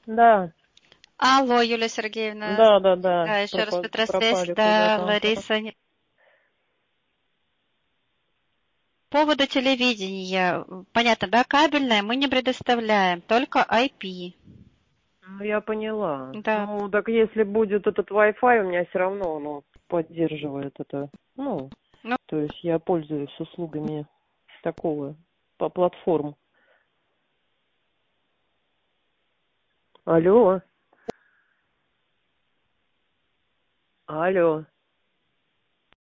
Да, Алло, Юлия Сергеевна, да, да, еще раз Петросвязь, пропали да, куда-то. Ага. Лариса. По поводу телевидения, понятно, да, кабельное мы не предоставляем, только IP. Ну, я поняла. Да, Ну, так если будет этот Wi-Fi, у меня все равно оно поддерживает это. Ну, ну, то есть я пользуюсь услугами такого по платформ. Алло, алло.